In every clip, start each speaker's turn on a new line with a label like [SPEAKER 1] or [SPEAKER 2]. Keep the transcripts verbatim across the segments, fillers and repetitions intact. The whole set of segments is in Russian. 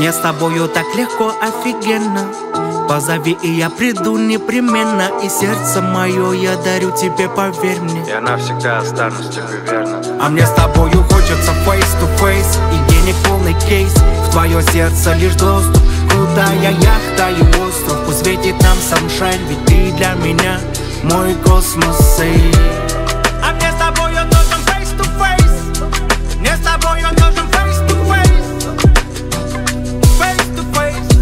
[SPEAKER 1] Мне с тобою так легко, офигенно. Позови, и я приду непременно. И сердце мое я дарю тебе, поверь мне.
[SPEAKER 2] Я навсегда останусь тебе верным.
[SPEAKER 1] А мне с тобою хочется face to face. И денег полный кейс. В твое сердце лишь доступ. Крутая яхта и остров. Пусть светит нам саншайн, ведь ты для меня мой космос. Эй. А мне с тобою нужен face to face. Мне с тобою нужен face to face. Face to face.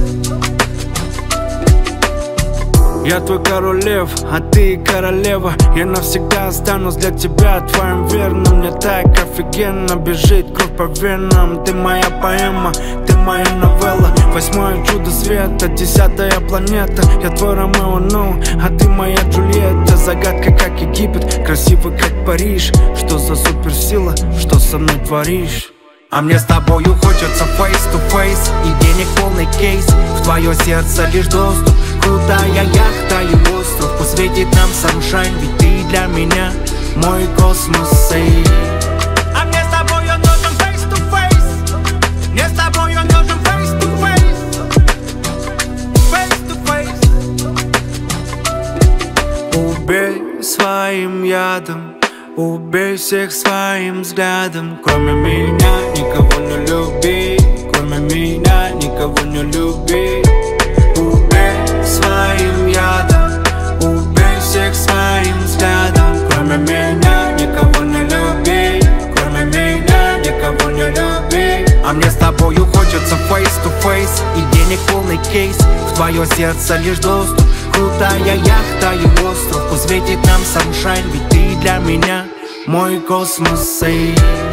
[SPEAKER 3] Я твой король лев, а ты королева. Я навсегда останусь для тебя твоим верным. Мне так офигенно бежит кровь по венам. Ты моя поэма, ты моя новелла. Восьмое чудо света, десятая планета. Я твой Ромео, ну, а ты моя Джульетта. Загадка как Египет, красивый как Париж. Что за суперсила, что со мной творишь?
[SPEAKER 1] А мне с тобою хочется face to face. И денег полный кейс. В твое сердце лишь доступ. Крутая яхта и остров. Пусть светит нам саншайн, ведь ты для меня мой космос. Эй. А мне с тобою нужен face to face. Мне с тобою нужен face to face. Face to face.
[SPEAKER 3] Убей своим ядом, убей всех своим взглядом. Кроме меня никого не люби. Кроме меня никого не люби. Убей своим ядом, убей всех своим взглядом. Кроме меня никого не люби. Кроме меня никого не люби.
[SPEAKER 1] А мне с тобою хочется face to face. И денег полный кейс. В твое сердце лишь доступ. Крутая яхта и остров. Пусть светит нам саншайн, ведь ты для меня мой космос. Эй.